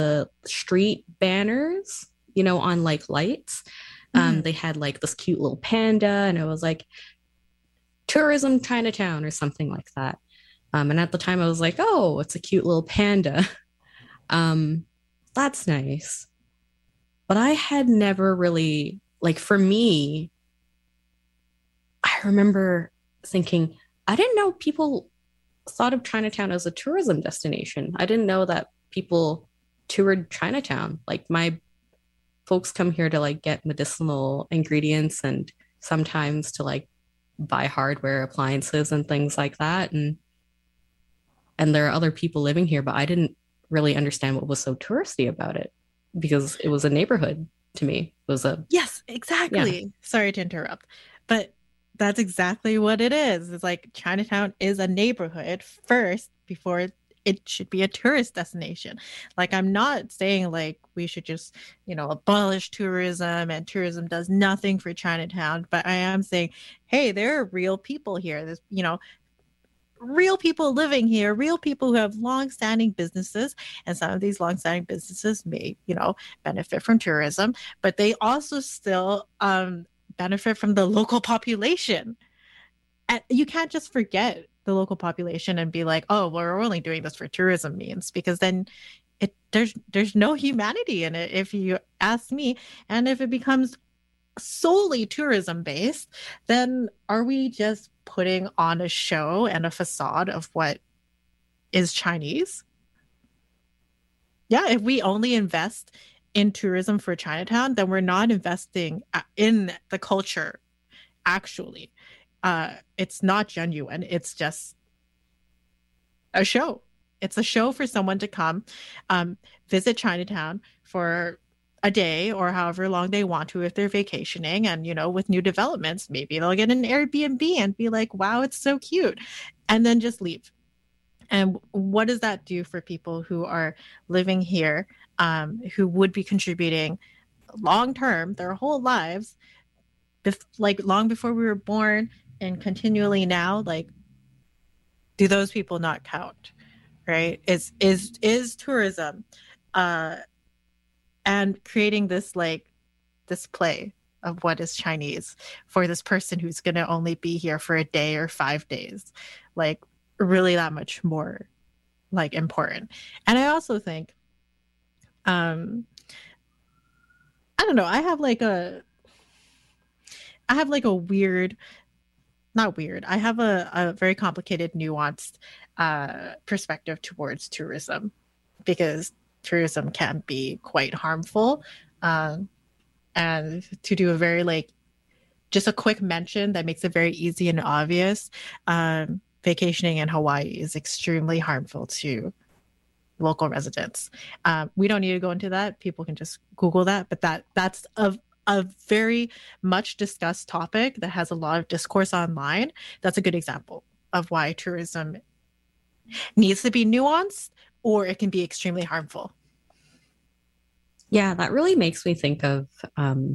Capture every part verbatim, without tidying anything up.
street banners, you know, on like lights. Um, Mhm. they had like this cute little panda, and it was like tourism Chinatown or something like that. Um, and at the time, I was like, oh, it's a cute little panda. Um, that's nice. But I had never really, like, for me, I remember thinking, I didn't know people thought of Chinatown as a tourism destination. I didn't know that people toured Chinatown. Like, my folks come here to like get medicinal ingredients and sometimes to like buy hardware appliances and things like that. And and there are other people living here, but I didn't really understand what was so touristy about it because it was a neighborhood to me. It was a Yes, yeah. exactly. Sorry to interrupt, but that's exactly what it is. It's like Chinatown is a neighborhood first before it should be a tourist destination. Like, I'm not saying like we should just, you know, abolish tourism and tourism does nothing for Chinatown, but I am saying, hey, there are real people here. There's, you know, real people living here, real people who have long-standing businesses, and some of these long-standing businesses may, you know, benefit from tourism, but they also still um, benefit from the local population. And you can't just forget the local population and be like, oh, well, we're only doing this for tourism means, because then it there's there's no humanity in it, if you ask me. And if it becomes solely tourism based, then are we just putting on a show and a facade of what is Chinese? Yeah, if we only invest in tourism for Chinatown, then we're not investing uh, in the culture actually. Uh, it's not genuine. It's just a show. It's a show for someone to come um, visit Chinatown for a day or however long they want to if they're vacationing. And, you know, with new developments, maybe they'll get an Airbnb and be like, wow, it's so cute. And then just leave. And what does that do for people who are living here, um, who would be contributing long term, their whole lives, bef- like long before we were born and continually now? Like, do those people not count? Right? Is is is tourism uh and creating this like display of what is Chinese for this person who's going to only be here for a day or five days, like really that much more like important. And I also think, um, I don't know, I have like a, I have like a weird, not weird, I have a, a very complicated, nuanced uh, perspective towards tourism because tourism can be quite harmful. Um, and to do a very like just a quick mention that makes it very easy and obvious, um, vacationing in Hawaii is extremely harmful to local residents. Um, we don't need to go into that. People can just Google that, but that that's a a very much discussed topic that has a lot of discourse online. That's a good example of why tourism needs to be nuanced or it can be extremely harmful. Yeah, that really makes me think of um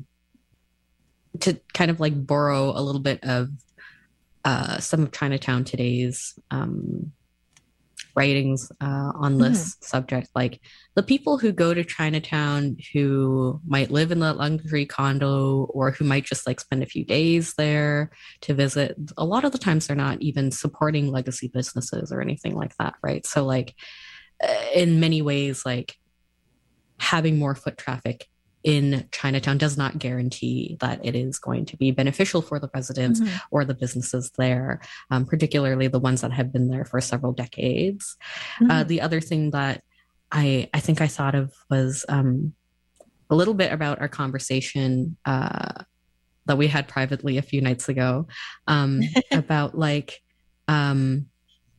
to kind of like borrow a little bit of uh some of Chinatown Today's um writings uh, on Mhm. this subject. Like the people who go to Chinatown who might live in the luxury condo or who might just like spend a few days there to visit, a lot of the times they're not even supporting legacy businesses or anything like that, right? So, like, in many ways, like having more foot traffic in Chinatown does not guarantee that it is going to be beneficial for the residents Mhm. or the businesses there, um, particularly the ones that have been there for several decades. Uh, Mhm. the other thing that I, I think I thought of was um, a little bit about our conversation uh, that we had privately a few nights ago um, about like um,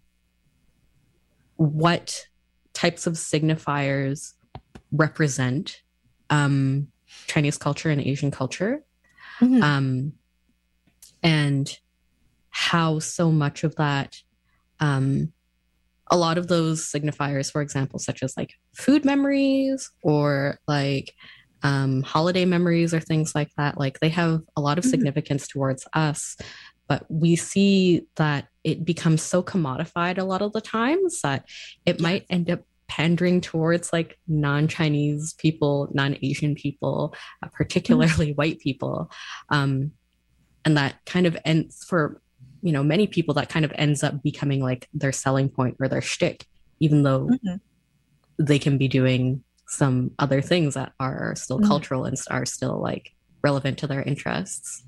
what types of signifiers represent um, Chinese culture and Asian culture, Mhm. um, and how so much of that, um, a lot of those signifiers, for example, such as like food memories or like um, holiday memories or things like that, like they have a lot of Mhm. significance towards us. But we see that it becomes so commodified a lot of the times that it Yes. might end up pandering towards like non-Chinese people, non-Asian people, uh, Mhm. particularly white people. Um, and that kind of ends for, you know, many people that kind of ends up becoming like their selling point or their shtick, even though Mhm. they can be doing some other things that are still Mhm. cultural and are still like relevant to their interests.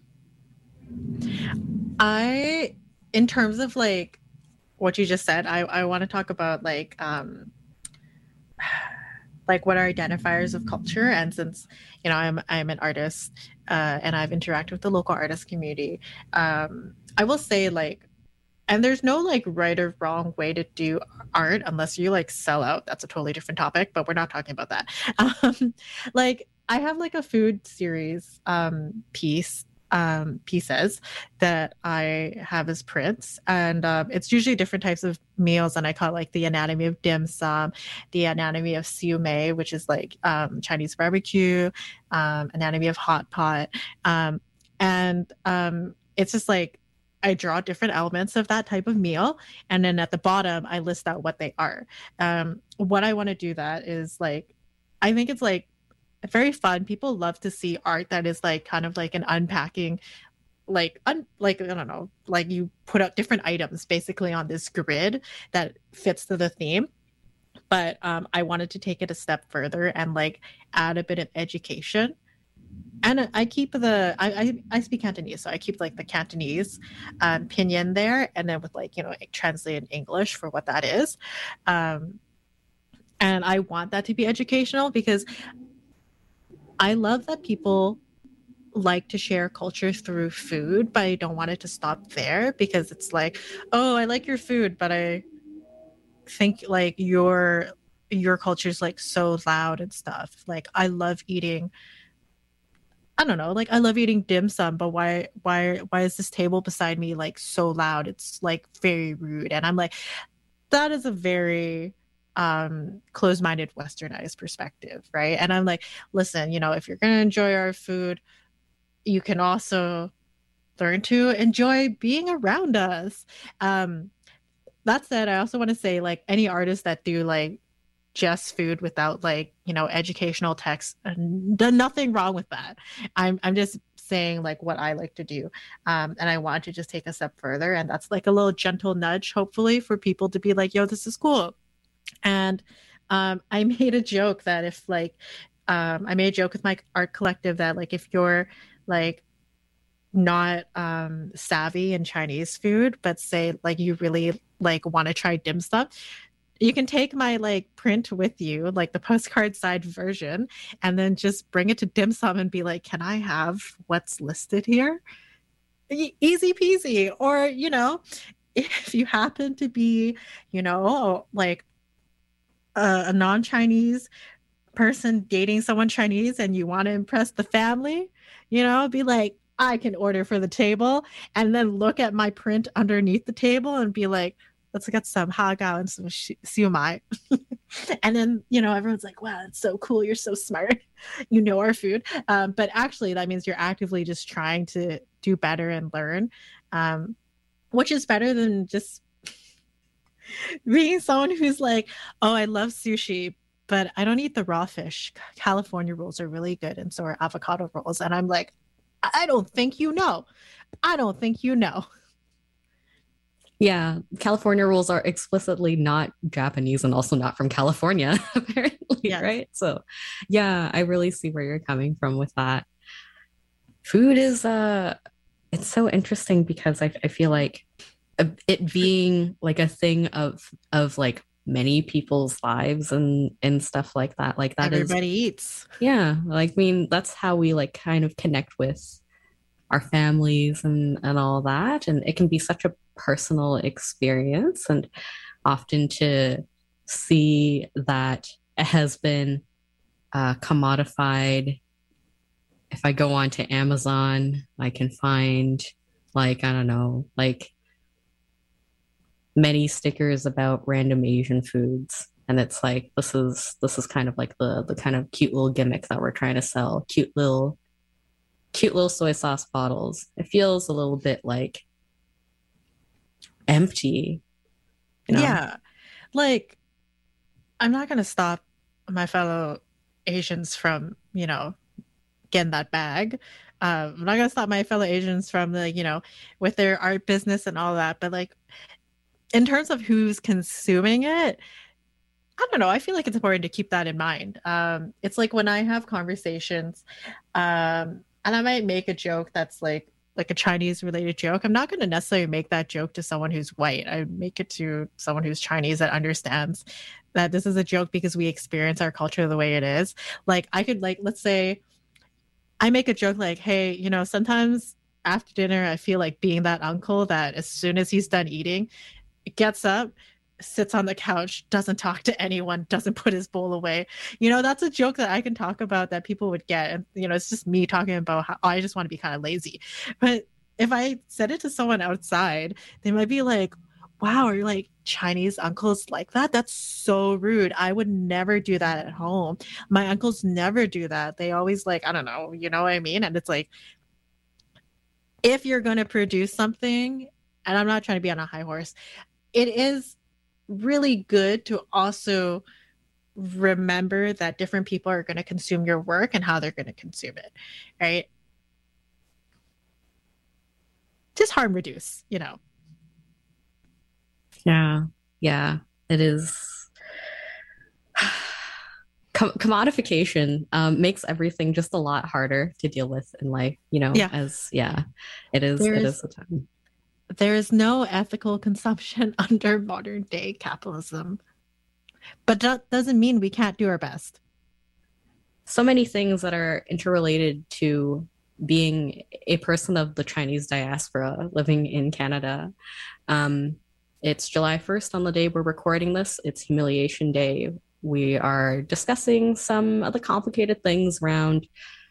I, in terms of like what you just said, I, I want to talk about like um like what are identifiers of culture. And since you know i'm i'm an artist, uh, and I've interacted with the local artist community, um, I will say like, and there's no like right or wrong way to do art unless you like sell out. That's a totally different topic, but we're not talking about that. um, like I have like a food series um, piece um, pieces that I have as prints, and um, it's usually different types of meals, and I call it like the anatomy of dim sum, the anatomy of siu mei, which is like um, Chinese barbecue, um, anatomy of hot pot, um, and um, it's just like I draw different elements of that type of meal, and then at the bottom I list out what they are. Um, what I want to do that is like, I think it's like very fun. People love to see art that is like kind of like an unpacking, like un, like I don't know, like you put out different items basically on this grid that fits to the theme. But um, I wanted to take it a step further and like add a bit of education. And I keep the I, I I speak Cantonese, so I keep like the Cantonese um, pinyin there, and then with like you know translate in English for what that is. Um, and I want that to be educational because I love that people like to share culture through food, but I don't want it to stop there because it's like, oh, I like your food, but I think like your your culture is like so loud and stuff. Like I love eating, I don't know, like I love eating dim sum, but why why why is this table beside me like so loud? It's like very rude. And I'm like, that is a very um closed-minded westernized perspective, right? And I'm like, listen, you know, if you're gonna enjoy our food, you can also learn to enjoy being around us. Um, that said, I also want to say like any artists that do like just food without like you know educational text, done nothing wrong with that. i'm i'm just saying like what I like to do, um and I want to just take a step further, and that's like a little gentle nudge hopefully for people to be like, yo, this is cool. And um I made a joke that if like um I made a joke with my art collective that like if you're like not um savvy in Chinese food, but say like you really like want to try dim sum, you can take my like print with you, like the postcard side version, and then just bring it to dim sum and be like, can I have what's listed here? E- easy peasy. Or you know, if you happen to be, you know, like a, a non-Chinese person dating someone Chinese and you want to impress the family, you know, be like, I can order for the table, and then look at my print underneath the table and be like, let's get some hagao and some sh- siu mai. And then, you know, everyone's like, wow, that's so cool. You're so smart. You know our food. Um, but actually, that means you're actively just trying to do better and learn, um, which is better than just being someone who's like, oh, I love sushi, but I don't eat the raw fish. California rolls are really good, and so are avocado rolls. And I'm like, I don't think you know. I don't think you know. Yeah, California rules are explicitly not Japanese and also not from California, apparently, Yes. right? So, yeah, I really see where you're coming from with that. Food is uh it's so interesting because I I feel like uh, it being like a thing of of like many people's lives and and stuff like that. Like that is Everybody eats. yeah, like I mean that's how we like kind of connect with our families and and all that, and it can be such a personal experience, and often to see that it has been uh, commodified. If I go on to Amazon, I can find like I don't know, like many stickers about random Asian foods. And it's like this is this is kind of like the the kind of cute little gimmick that we're trying to sell. Cute little cute little soy sauce bottles. It feels a little bit like empty, you know? Yeah. Like I'm not going to stop my fellow Asians from, you know, getting that bag. Um, I'm not going to stop my fellow Asians from the, you know, with their art business and all that. But like in terms of who's consuming it, I don't know. I feel like it's important to keep that in mind. Um, it's like when I have conversations, um, and I might make a joke that's like like a Chinese related joke. I'm not going to necessarily make that joke to someone who's white. I make it to someone who's Chinese that understands that this is a joke because we experience our culture the way it is. Like I could like let's say I make a joke like, "Hey, you know, sometimes after dinner I feel like being that uncle that as soon as he's done eating, gets up, sits on the couch, doesn't talk to anyone, doesn't put his bowl away." You know, that's a joke that I can talk about that people would get. And, you know, it's just me talking about how I just want to be kind of lazy. But if I said it to someone outside, they might be like, wow, are you like Chinese uncles like that? That's so rude. I would never do that at home. My uncles never do that. They always like, I don't know, you know what I mean? And it's like, if you're going to produce something, and I'm not trying to be on a high horse, it is really good to also remember that different people are going to consume your work and how they're going to consume it, right? Just harm reduce, you know. Yeah, yeah, it is. Com- commodification um, makes everything just a lot harder to deal with in life, you know, Yeah. as yeah, it is, it There's is a time. there is no ethical consumption under modern day capitalism, but that doesn't mean we can't do our best. So many things that are interrelated to being a person of the Chinese diaspora living in Canada. Um, it's July first on the day we're recording this. It's Humiliation Day. We are discussing some of the complicated things around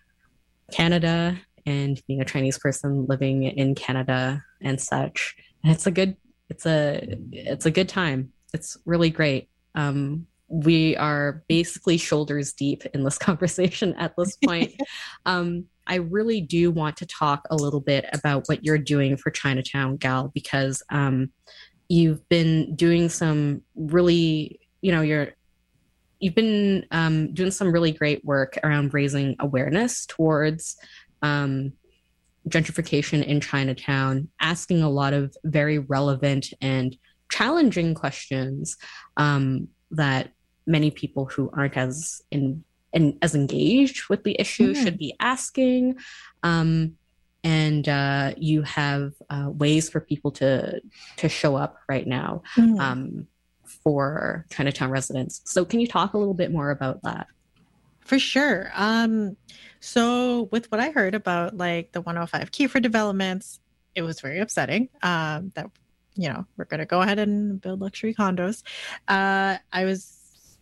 Canada and being a Chinese person living in Canada and such. And it's a good, it's a, it's a good time. It's really great. Um, we are basically shoulders deep in this conversation at this point. um, I really do want to talk a little bit about what you're doing for Chinatown Gal, because um, you've been doing some really, you know, you're you've been um, doing some really great work around raising awareness towards um, gentrification in Chinatown, asking a lot of very relevant and challenging questions um, that many people who aren't as in, in as engaged with the issue Mm. should be asking. Um, and uh, you have uh, ways for people to to show up right now. Mm. Um, for Chinatown residents. So can you talk a little bit more about that? For sure. Um, so with what I heard about like the one oh five Kiefer developments, it was very upsetting. Um, that you know, we're gonna go ahead and build luxury condos. Uh, I was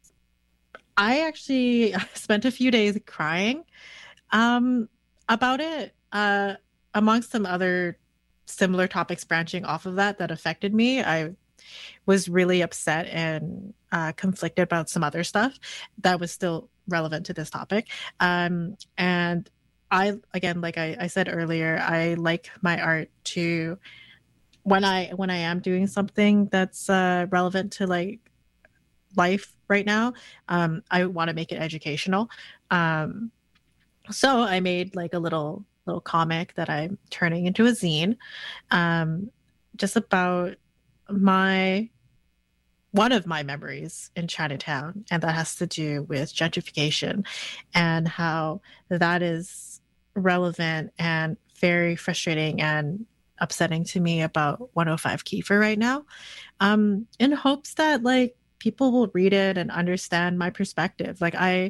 I actually spent a few days crying um about it, uh, amongst some other similar topics branching off of that that affected me. I was really upset and uh, conflicted about some other stuff that was still relevant to this topic. Um, and I, again, like I, I said earlier, I like my art to when I when I am doing something that's uh, relevant to like life right now. Um, I want to make it educational. Um, so I made like a little little comic that I'm turning into a zine, um, just about my one of my memories in Chinatown, and that has to do with gentrification and how that is relevant and very frustrating and upsetting to me about one oh five Kiefer right now. Um, in hopes that like people will read it and understand my perspective. Like I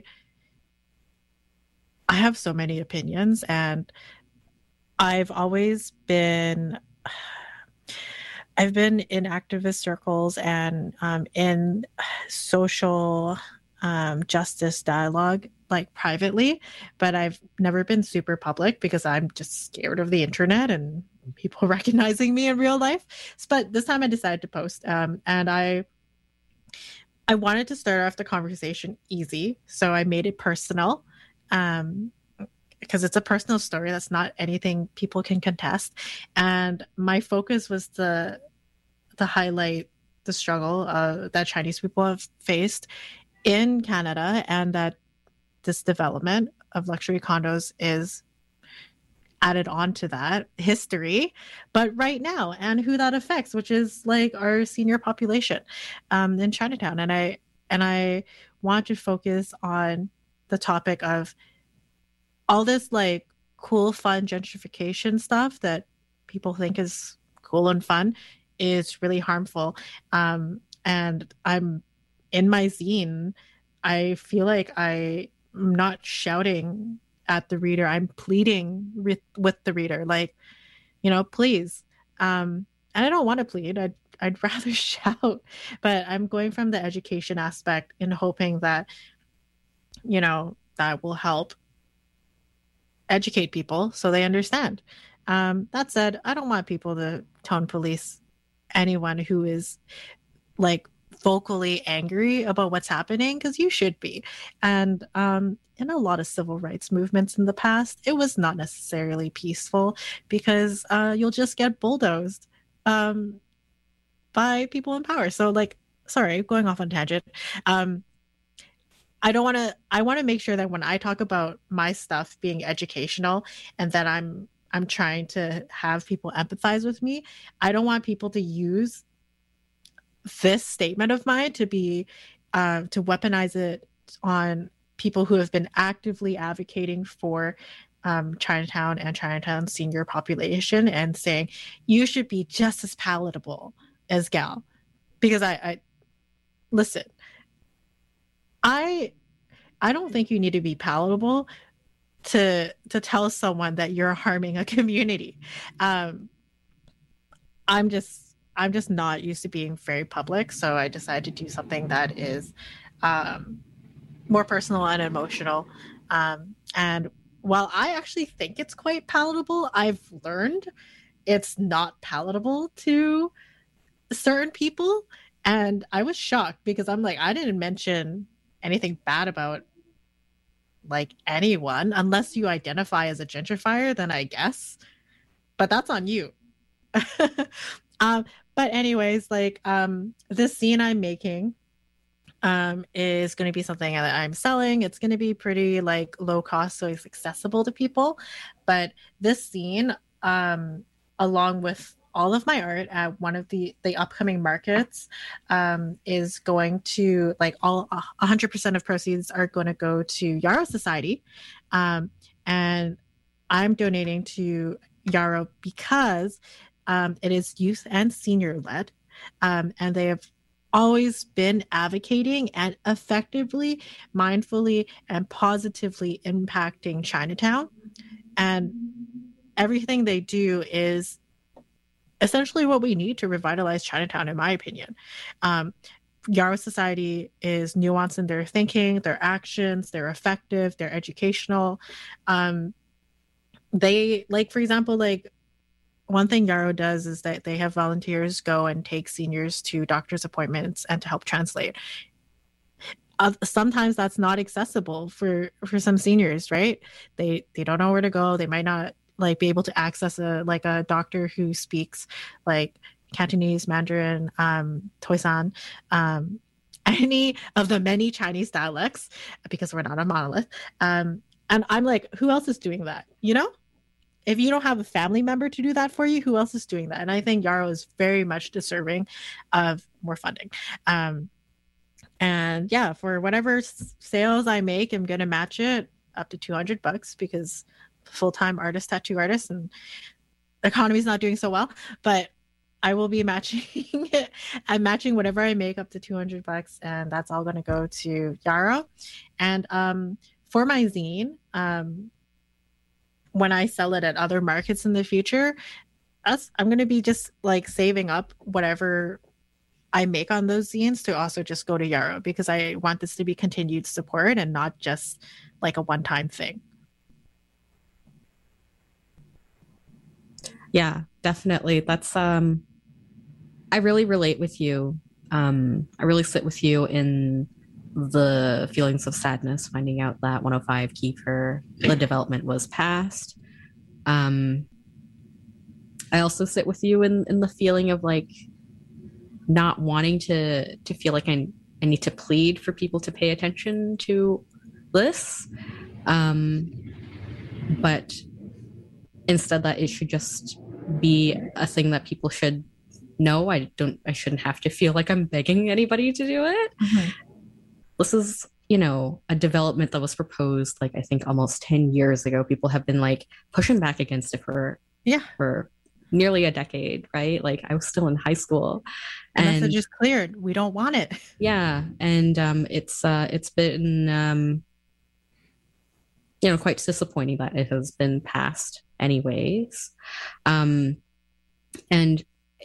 I have so many opinions, and I've always been I've been in activist circles and um, in social um, justice dialogue, like privately, but I've never been super public because I'm just scared of the internet and people recognizing me in real life. But this time I decided to post, um, and I I wanted to start off the conversation easy, so I made it personal. Um, because it's a personal story that's not anything people can contest, and my focus was to to highlight the struggle uh, that Chinese people have faced in Canada, and that this development of luxury condos is added on to that history, but right now, and who that affects, which is like our senior population um, in Chinatown. And I and I want to focus on the topic of all this like cool, fun gentrification stuff that people think is cool and fun is really harmful. Um, and I'm in my zine, I feel like I'm not shouting at the reader. I'm pleading with, with the reader, like, you know, please. Um, and I don't want to plead. I'd, I'd rather shout, but I'm going from the education aspect in hoping that, you know, that will help educate people so they understand. Um, that said, I don't want people to tone police anyone who is like vocally angry about what's happening, because you should be. And um, in a lot of civil rights movements in the past, it was not necessarily peaceful, because uh, you'll just get bulldozed um, by people in power. So, like, sorry, going off on tangent. Um, I don't want to, I want to make sure that when I talk about my stuff being educational and that I'm, I'm trying to have people empathize with me, I don't want people to use this statement of mine to be, uh, to weaponize it on people who have been actively advocating for um, Chinatown and Chinatown senior population, and saying you should be just as palatable as Gal. Because I, I listen, I I don't think you need to be palatable to to tell someone that you're harming a community. Um, I'm just I'm just not used to being very public, so I decided to do something that is um, more personal and emotional. Um, and while I actually think it's quite palatable, I've learned it's not palatable to certain people. And I was shocked, because I'm like, I didn't mention anything bad about like anyone, unless you identify as a gentrifier, then I guess, but that's on you. um, but anyways, like um, this zine I'm making um, is going to be something that I'm selling. It's going to be pretty like low cost, so it's accessible to people. But this zine, um, along with all of my art at one of the the upcoming markets, um, is going to, like, all one hundred percent of proceeds are going to go to Yarrow Society, um, and I'm donating to Yarrow because um, it is youth and senior led, um, and they have always been advocating and effectively, mindfully, and positively impacting Chinatown. And everything they do is essentially what we need to revitalize Chinatown, in my opinion. Um, Yarrow Society is nuanced in their thinking, their actions, they're effective, they're educational. Um, they, like, for example, like, one thing Yarrow does is that they have volunteers go and take seniors to doctor's appointments and to help translate. Uh, sometimes that's not accessible for for some seniors, right? They they don't know where to go. They might not like be able to access a like a doctor who speaks like Cantonese, Mandarin, um, Toisan, um, any of the many Chinese dialects, because we're not a monolith. Um, and I'm like, who else is doing that? You know? If you don't have a family member to do that for you, who else is doing that? And I think Yarrow is very much deserving of more funding. Um, and yeah, for whatever sales I make, I'm going to match it up to two hundred bucks, because full-time artist, tattoo artist, and the economy's not doing so well, but I will be matching it. I'm matching whatever I make up to two hundred bucks, and that's all going to go to Yarrow. And um, for my zine, um, when I sell it at other markets in the future, us, I'm going to be just like saving up whatever I make on those zines to also just go to Yarrow, because I want this to be continued support and not just like a one-time thing. Yeah, definitely. That's um I really relate with you. Um I really sit with you in the feelings of sadness finding out that one oh five Kiefer, the development was passed. Um I also sit with you in in the feeling of like not wanting to to feel like I, I need to plead for people to pay attention to this. Um, but instead that it should just be a thing that people should know. I don't I shouldn't have to feel like I'm begging anybody to do it. Mm-hmm. This is, you know, a development that was proposed like I think almost ten years ago. People have been like pushing back against it for yeah for nearly a decade, right? Like I was still in high school. The and message is cleared. We don't want it. Yeah. And um it's uh it's been um you know, quite disappointing that it has been passed anyways. Um, and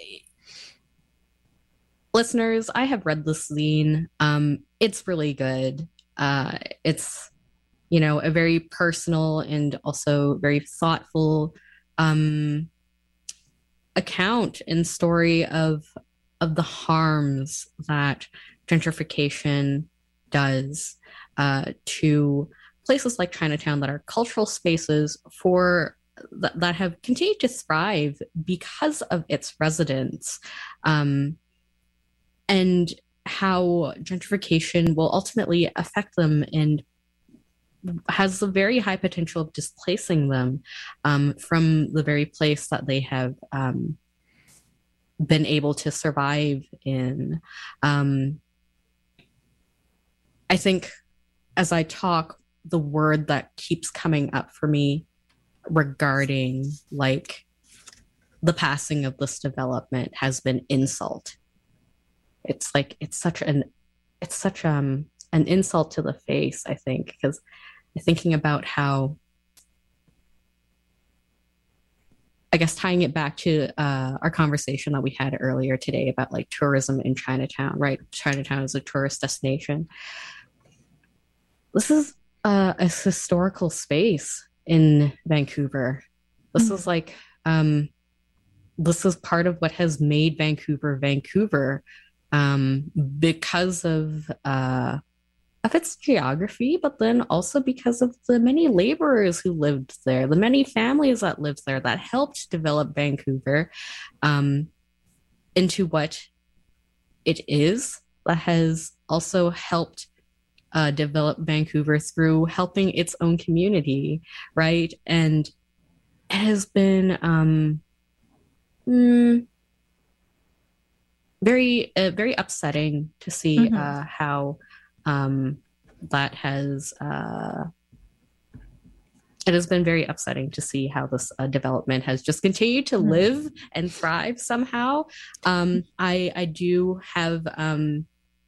listeners, I have read this zine. Um, it's really good. Uh, it's, you know, a very personal and also very thoughtful um, account and story of of the harms that gentrification does uh, to places like Chinatown that are cultural spaces for th- that have continued to thrive because of its residents, um, and how gentrification will ultimately affect them and has a very high potential of displacing them um, from the very place that they have um, been able to survive in. Um, I think as I talk, the word that keeps coming up for me regarding like the passing of this development has been insult. It's like it's such an it's such um an insult to the face, I think, because thinking about how, I guess tying it back to uh, our conversation that we had earlier today about like tourism in Chinatown, right? Chinatown is a tourist destination. This is uh, a historical space in Vancouver. This mm-hmm. is like, um, this is part of what has made Vancouver, Vancouver, um, because of, uh, of its geography, but then also because of the many laborers who lived there, the many families that lived there that helped develop Vancouver um, into what it is, that has also helped uh, develop Vancouver through helping its own community, right? And it has been um, mm, very, uh, very upsetting to see mm-hmm. uh, how um, that has uh, it has been very upsetting to see how this uh, development has just continued to live and thrive somehow. Um, I I do have um,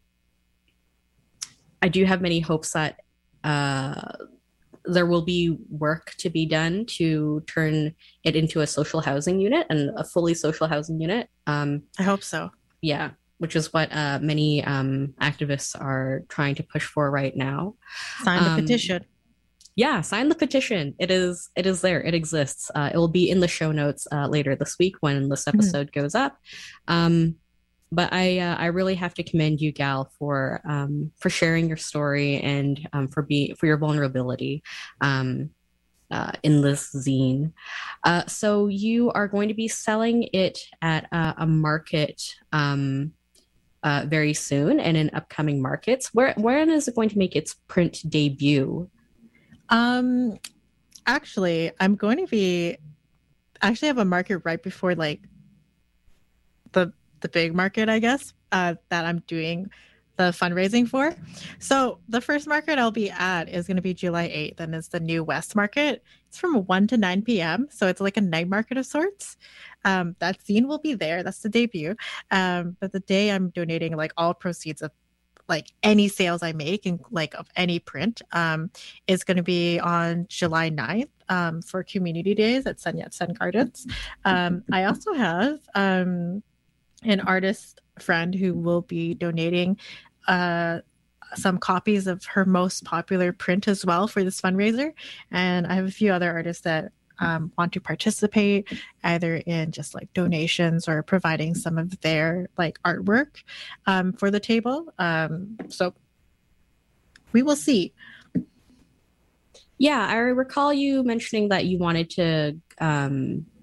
I do have many hopes that uh, there will be work to be done to turn it into a social housing unit and a fully social housing unit. Um, I hope so. Yeah. Which is what uh, many um, activists are trying to push for right now. Sign the um, petition. Yeah, sign the petition. It is it is there. It exists. Uh, it will be in the show notes uh, later this week when this episode mm-hmm. goes up. Um, but I uh, I really have to commend you, Gal, for um, for sharing your story and um, for be for your vulnerability um, uh, in this zine. Uh, so you are going to be selling it at uh, a market. Um, Uh, very soon and in upcoming markets. Where when is it going to make its print debut? Um, actually, I'm going to be actually have a market right before like the the big market, I guess, uh, that I'm doing the fundraising for. So the first market I'll be at is going to be July eighth, and it's the New West Market. It's from one to nine p.m. So it's like a night market of sorts. Um, that zine will be there. That's the debut. Um, but the day I'm donating like all proceeds of like any sales I make and like of any print um, is going to be on July ninth um, for community days at Sun Yat-sen Gardens. Um, I also have um, an artist friend who will be donating uh, some copies of her most popular print as well for this fundraiser. And I have a few other artists that um, want to participate either in just like donations or providing some of their like artwork um, for the table. Um, so we will see. Yeah, I recall you mentioning that you wanted to um,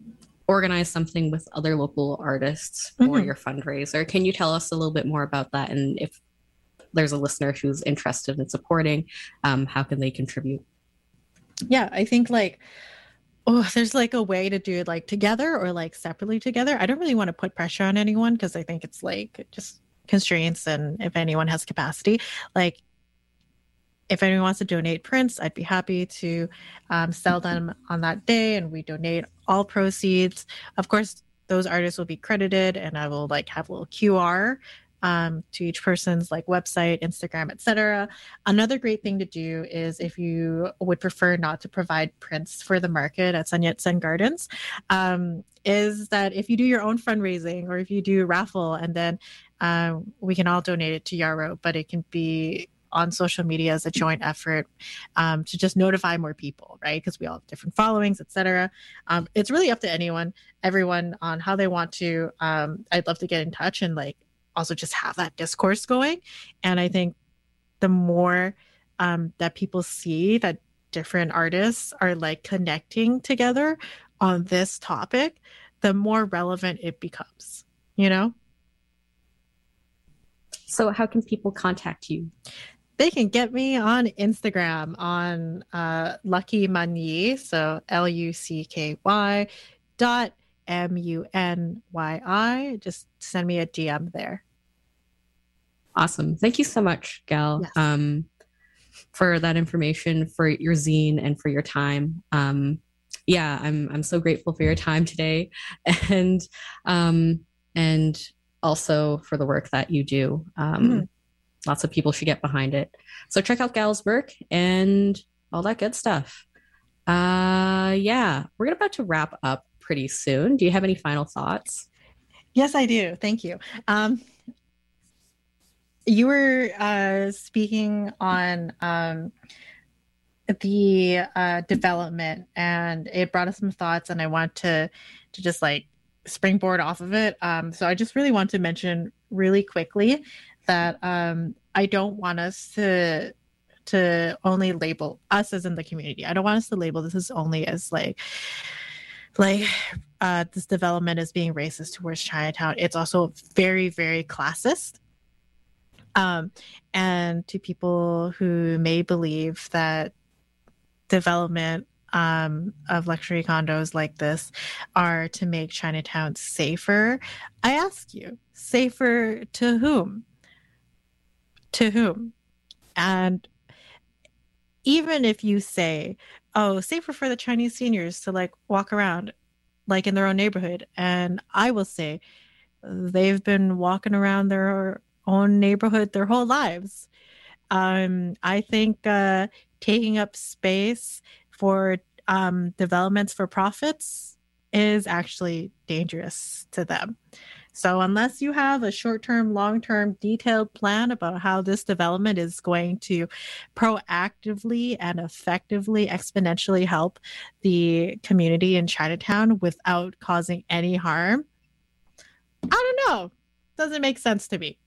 organize something with other local artists for Mhm. your fundraiser. Can you tell us a little bit more about that? And if there's a listener who's interested in supporting, um, how can they contribute? Yeah, I think like, oh, there's like a way to do it like together or like separately together. I don't really want to put pressure on anyone because I think it's like just constraints and if anyone has capacity. Like if anyone wants to donate prints, I'd be happy to um, sell them on that day and we donate all proceeds. Of course, those artists will be credited and I will like have a little Q R um, to each person's like website, Instagram, et cetera. Another great thing to do is if you would prefer not to provide prints for the market at Sun Yat-sen Gardens, um, is that if you do your own fundraising or if you do a raffle and then um, we can all donate it to Yarrow, but it can be on social media as a joint effort um, to just notify more people, right? Because we all have different followings, et cetera. Um, it's really up to anyone, everyone on how they want to. Um, I'd love to get in touch and like also just have that discourse going. And I think the more um, that people see that different artists are like connecting together on this topic, the more relevant it becomes, you know? So, how can people contact you? They can get me on Instagram on uh, Lucky Munyi, so L U C K Y dot M U N Y I. Just send me a D M there. Awesome. Thank you so much, Gal, Yes. um, for that information, for your zine, and for your time. Um, yeah, I'm I'm so grateful for your time today, and um, and also for the work that you do. Um, Mhm. Lots of people should get behind it. So check out Gal's work and all that good stuff. Uh, yeah, we're about to wrap up pretty soon. Do you have any final thoughts? Yes, I do. Thank you. Um, you were uh, speaking on um, the uh, development, and it brought us some thoughts, and I want to to just like springboard off of it. Um, so I just really want to mention really quickly that um, I don't want us to to only label us as in the community. I don't want us to label this as only as like like uh, this development is being racist towards Chinatown. It's also very, very classist. Um, and to people who may believe that development um, of luxury condos like this are to make Chinatown safer, I ask you, safer to whom? To whom? And even if you say, oh, safer for the Chinese seniors to like walk around like in their own neighborhood, and I will say they've been walking around their own neighborhood their whole lives. Um, I think uh, taking up space for um, developments for profits is actually dangerous to them. So, unless you have a short term, long term, detailed plan about how this development is going to proactively and effectively, exponentially help the community in Chinatown without causing any harm, I don't know. Doesn't make sense to me.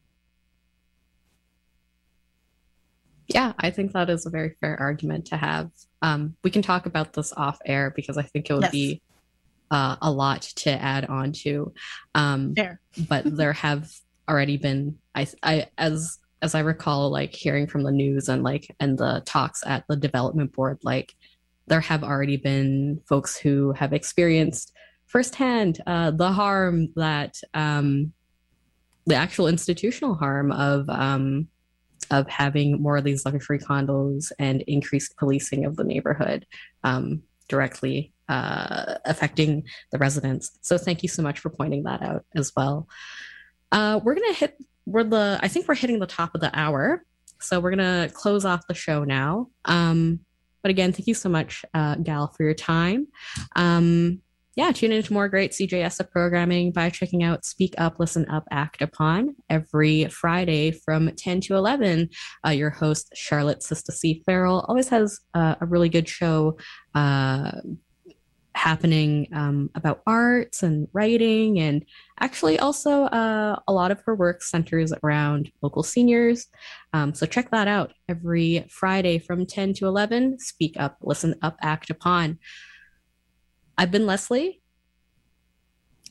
Yeah, I think that is a very fair argument to have. Um, we can talk about this off air because I think it would Yes. be uh, a lot to add on to. Um, Fair. but there have already been, I, I, as as I recall, like hearing from the news and like and the talks at the development board, like there have already been folks who have experienced firsthand uh, the harm that um, the actual institutional harm of um, of having more of these luxury condos and increased policing of the neighborhood um, directly uh, affecting the residents. So thank you so much for pointing that out as well. Uh, we're gonna hit. We're the. I think we're hitting the top of the hour, so we're gonna close off the show now. Um, but again, thank you so much, uh, Gal, for your time. Um, yeah, tune into more great C J S F programming by checking out Speak Up, Listen Up, Act Upon every Friday from ten to eleven. Uh, your host, Charlotte Sister C. Farrell, always has uh, a really good show uh, happening um, about arts and writing. And actually, also, uh, a lot of her work centers around local seniors. Um, so check that out every Friday from ten to eleven. Speak Up, Listen Up, Act Upon. I've been Leslie.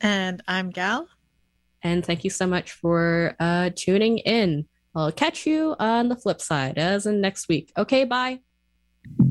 And I'm Gal. And thank you so much for uh, tuning in. I'll catch you on the flip side, as in next week. Okay, bye.